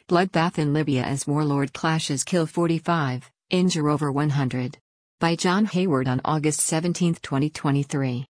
Bloodbath in Libya as warlord clashes kill 45, injure over 100. By John Hayward on August 17, 2023.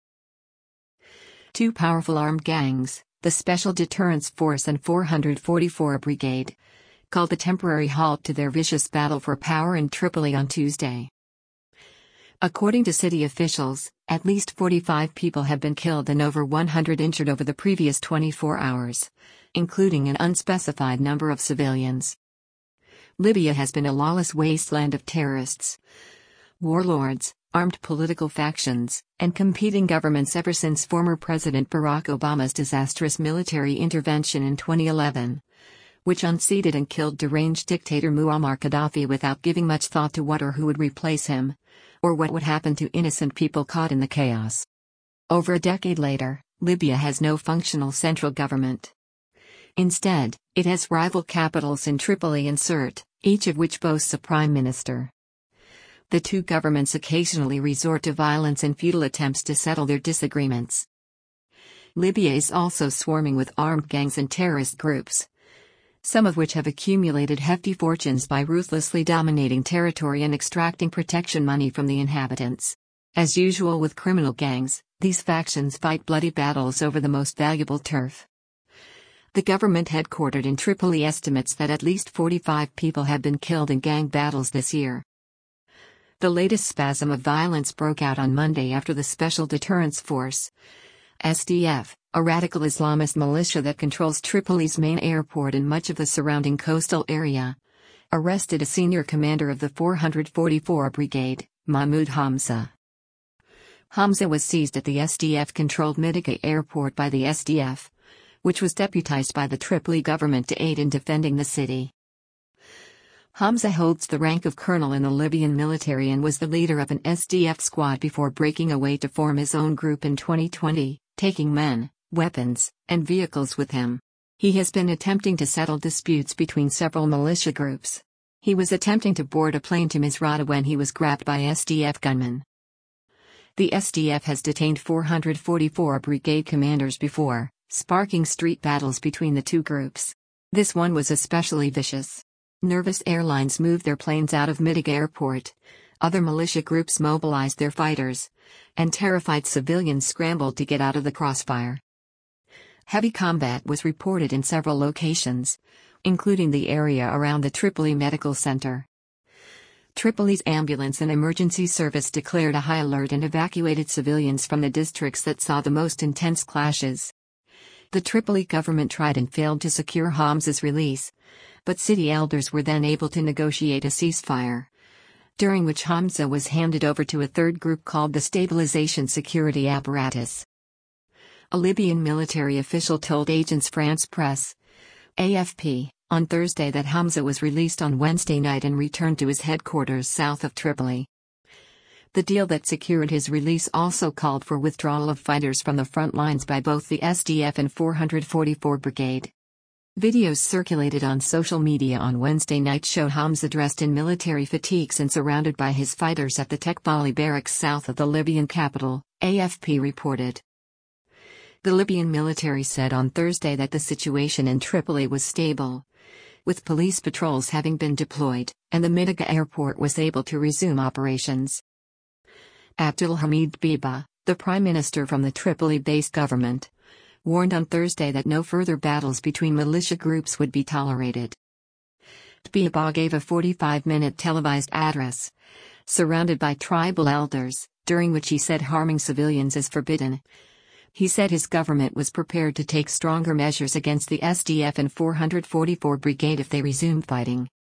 Two powerful armed gangs, the Special Deterrence Force and 444 Brigade, called a temporary halt to their vicious battle for power in Tripoli on Tuesday. According to city officials, at least 45 people have been killed and over 100 injured over the previous 24 hours, including an unspecified number of civilians. Libya has been a lawless wasteland of terrorists, warlords, armed political factions, and competing governments ever since former President Barack Obama's disastrous military intervention in 2011, which unseated and killed deranged dictator Muammar Gaddafi without giving much thought to what or who would replace him, or what would happen to innocent people caught in the chaos. Over a decade later, Libya has no functional central government. Instead, it has rival capitals in Tripoli and Sirte, each of which boasts a prime minister. The two governments occasionally resort to violence in futile attempts to settle their disagreements. Libya is also swarming with armed gangs and terrorist groups, some of which have accumulated hefty fortunes by ruthlessly dominating territory and extracting protection money from the inhabitants. As usual with criminal gangs, these factions fight bloody battles over the most valuable turf. The government headquartered in Tripoli estimates that at least 45 people have been killed in gang battles this year. The latest spasm of violence broke out on Monday after the Special Deterrence Force, SDF, a radical Islamist militia that controls Tripoli's main airport and much of the surrounding coastal area, arrested a senior commander of the 444 Brigade, Mahmoud Hamza. Hamza was seized at the SDF-controlled Mitika airport by the SDF, which was deputized by the Tripoli government to aid in defending the city. Hamza holds the rank of colonel in the Libyan military and was the leader of an SDF squad before breaking away to form his own group in 2020, taking men, weapons, and vehicles with him. He has been attempting to settle disputes between several militia groups. He was attempting to board a plane to Misrata when he was grabbed by SDF gunmen. The SDF has detained 444 brigade commanders before, sparking street battles between the two groups. This one was especially vicious. Nervous airlines moved their planes out of Mitika airport, other militia groups mobilized their fighters, and terrified civilians scrambled to get out of the crossfire. Heavy combat was reported in several locations, including the area around the Tripoli Medical Center. Tripoli's ambulance and emergency service declared a high alert and evacuated civilians from the districts that saw the most intense clashes. The Tripoli government tried and failed to secure Hamza's release, but city elders were then able to negotiate a ceasefire, during which Hamza was handed over to a third group called the Stabilization Security Apparatus. A Libyan military official told Agence France Presse, AFP, on Thursday that Hamza was released on Wednesday night and returned to his headquarters south of Tripoli. The deal that secured his release also called for withdrawal of fighters from the front lines by both the SDF and 444 Brigade. Videos circulated on social media on Wednesday night show Hamza dressed in military fatigues and surrounded by his fighters at the Tekbali barracks south of the Libyan capital, AFP reported. The Libyan military said on Thursday that the situation in Tripoli was stable, with police patrols having been deployed, and the Mitika airport was able to resume operations. Abdulhamid Dbeibeh, the prime minister from the Tripoli-based government, warned on Thursday that no further battles between militia groups would be tolerated. Dbeibeh gave a 45-minute televised address, surrounded by tribal elders, during which he said harming civilians is forbidden. He said his government was prepared to take stronger measures against the SDF and 444 Brigade if they resumed fighting.